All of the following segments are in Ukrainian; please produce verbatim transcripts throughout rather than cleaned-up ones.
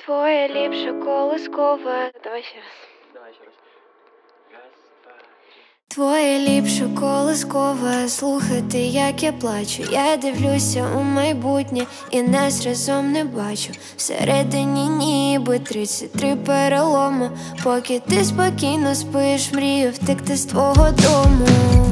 Твоє ліпше колискове. Давай ще раз. Давай ще раз. Раз, два, три. Твоє ліпше колискове. Слухати, як я плачу. Я дивлюся у майбутнє і нас разом не бачу. Всередині ніби тридцять три переломи. Поки ти спокійно спиш, мрію втекти з твого дому.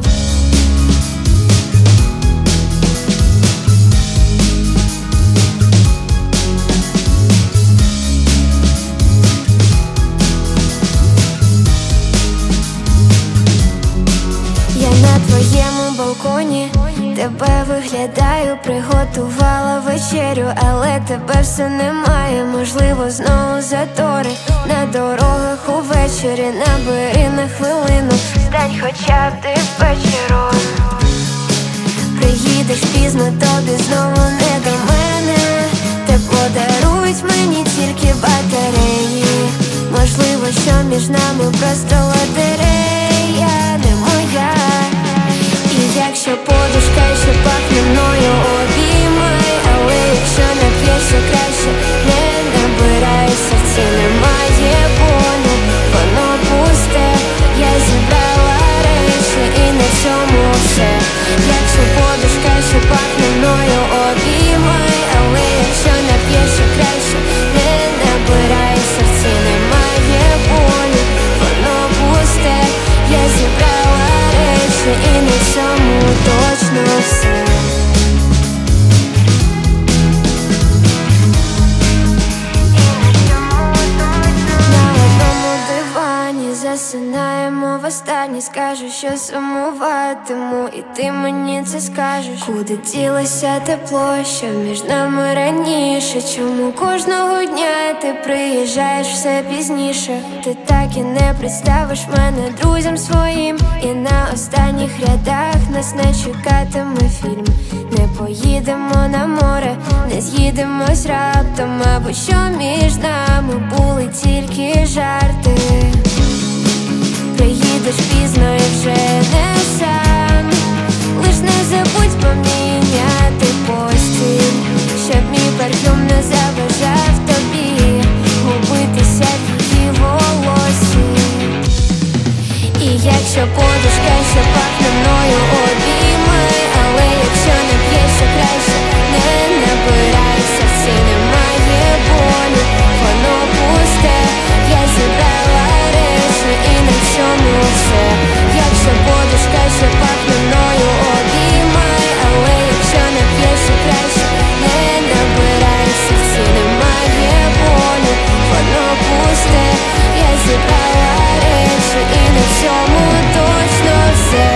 На твоєму балконі тебе виглядаю, приготувала вечерю, але тебе все немає. Можливо, знову затори на дорогах увечері. Набери на хвилину, стань хоча б ти вечором. Приїдеш пізно, тобі знову не до мене. Тепло дарують мені тільки батареї. Можливо, що між нами просто лотерея не моя. Якщо подушка ще пахне мною, обіймай. Але якщо нап'єшся, краще не набирай. В серці немає болю, воно пусте. Я зібрала речі і на цьому все. Якщо подушка ще пахне мною, обіймай. Але якщо нап'єшся, краще не набирай. В серці немає болю, воно пусте. Я зібрала речі і на цьому точно все. На одному дивані засинаємо востаннє. Скажу, що сумуватиму, і ти мені це скажеш. Куди ділося тепло, що між нами раніше? Чому кожного дня ти приїжджаєш все пізніше? Ти так і не представиш мене друзям своїм. І на останніх рядах нас не чекатиме фільм. Не поїдемо на море, не з'їдемось раптом. Мабуть, що між нами були тільки жарти. Приїдеш пізно і вже не сам. Лиш не забудь поміняти постіль, щоб мій парфюм не заважав тобі губитися в її волосі. І якщо подушка ще пахне мною, обіймай. Але якщо не п'єшся, краще не набирай. В серці немає болю, воно пусте. Я зібрала речі і на цьому все. Якщо подушка ще пахне мною, обіймай. Але якщо не п'єшся, краще не набирай. В серці немає болю, воно пусте. Я зібрала речі і на цьому точно все.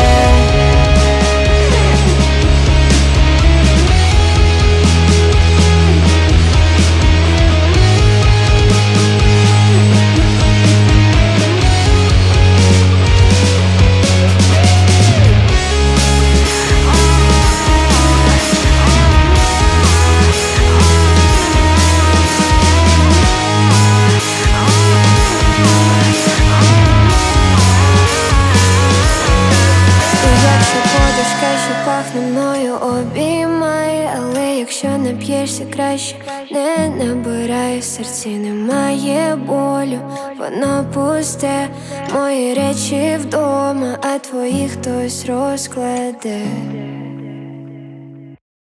Пахне мною, обіймай. Але якщо не п'єшся, краще не набирай. В серці немає болю, воно пусте. Мої речі вдома, а твої хтось розкладе.